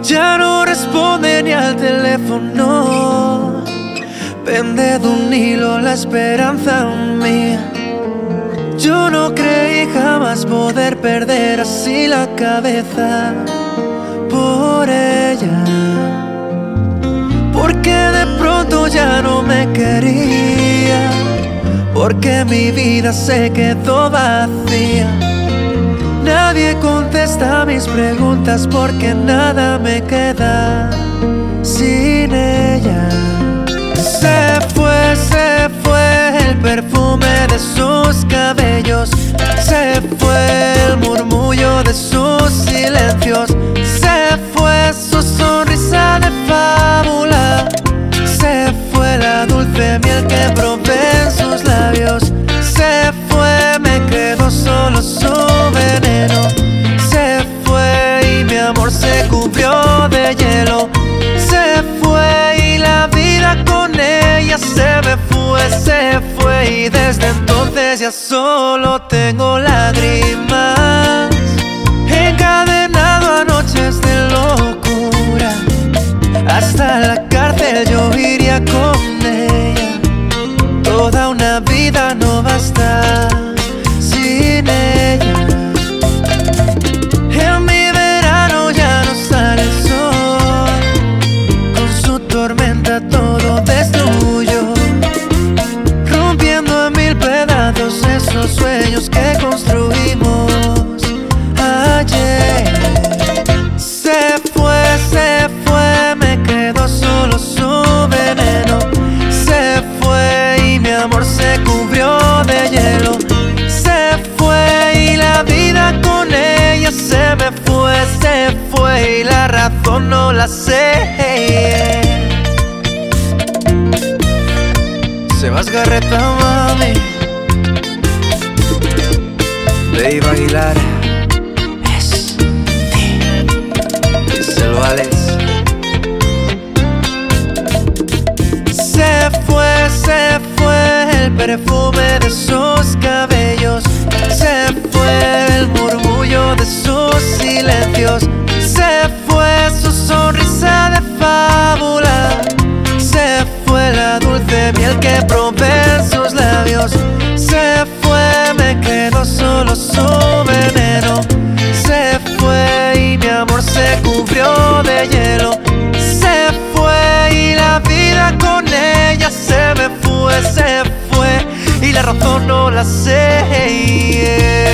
Ya no responde ni al teléfono. Pende de un hilo la esperanza mía. Yo no creí jamás poder perder así la cabeza por ella, porque de pronto ya no me quería, porque mi vida se quedó vacía. Nadie contesta mis preguntas porque nada me queda sin ella. Se fue el perfume de sus cabellos, se fue el murmullo de sus silencios, se fue su sonrisa de fábula, se fue la dulce miel que probé en sus labios, se fue, me quedó solo su veneno, se fue y mi amor se cubrió de hielo, se fue y la vida con ella se fue y desde entonces ya solo tengo lágrimas, encadenado a noches de locura, hasta la cárcel yo iría con ella, toda una vida no basta sin ella. En mi verano ya no sale el sol, con su tormenta todo destruyó, rompiendo en mil pedazos esos sueños que construimos ayer. Se fue, me quedó solo su veneno, se fue y mi amor se cubrió de hielo, se fue y la vida con ella se fue y la razón no la sé. Sebas Garreta, mami, Dave Aguilar, díselo Alex. Se fue el perfume de sus cabellos, se fue el murmullo de sus silencios, se fue su sonrisa de fábula, se fue la dulce miel que probé en sus labios, se fue, me quedó solo su veneno, se fue y mi amor se cubrió de hielo, se fue y la vida con ella se fue y la razón no la sé.